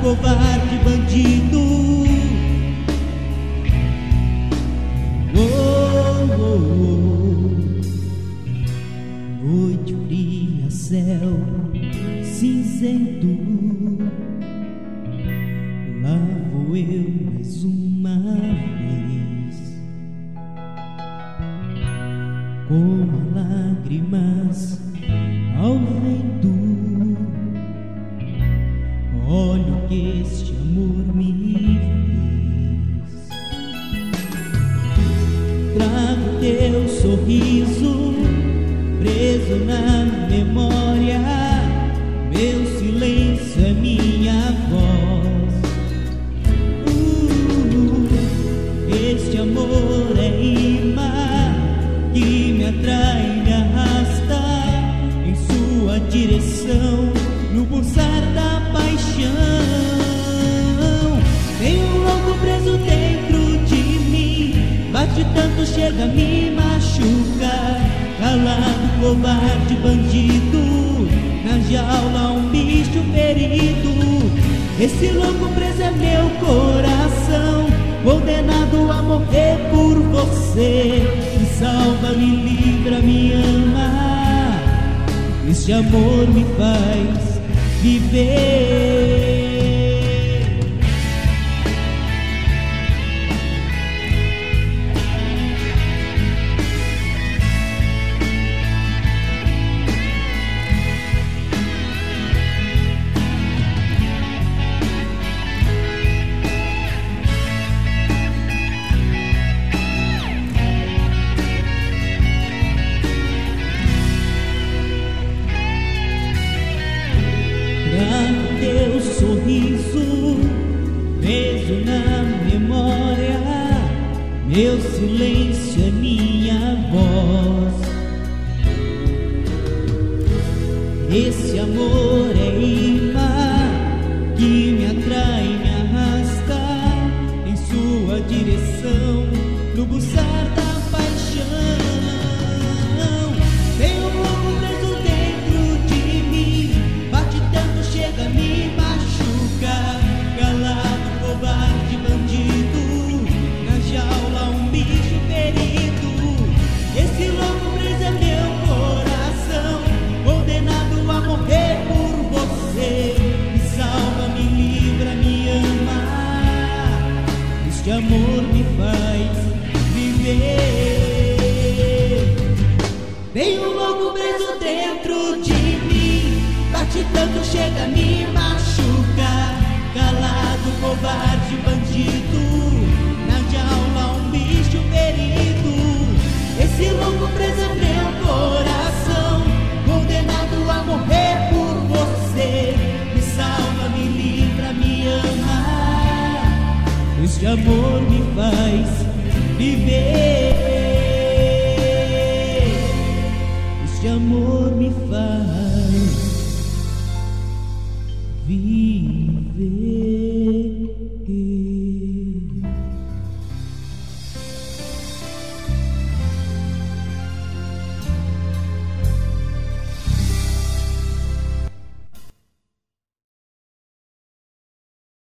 covarde, bandido. Noite fria, céu cinzento, lá vou eu mais uma vez, como lágrimas ao vento. Olha o que este amor me fez. Trago teu sorriso preso na memória, meu silêncio é minha voz. Este amor é imã que me atrai, me arrasta em sua direção, no pulsar da paixão. Tem um louco preso dentro de mim, bate tanto, chega a me machucar. Calado, covarde, bandido, na jaula um bicho ferido. Esse louco preso é meu coração, condenado a morrer por você. Me salva, me livra, me ama, este amor me faz viver. Teu sorriso preso na memória, meu silêncio é minha voz. Esse amor é imã que me atrai, me arrasta em sua direção, no pulsar da paixão. Tem um louco preso dentro de mim, bate tanto, chega a me machucar. Calado, covarde, bandido, na jaula um bicho ferido. Esse louco preso é meu coração, condenado a morrer por você. Me salva, me livra, me ama, este amor me faz viver. Tem um louco preso dentro de mim, bate tanto, chega a me machucar. Calado, covarde, bandido, na jaula um bicho ferido. Esse louco preso é meu coração, condenado a morrer por você. Me salva, me livra, me ama, este amor me faz viver. Este amor me faz viver.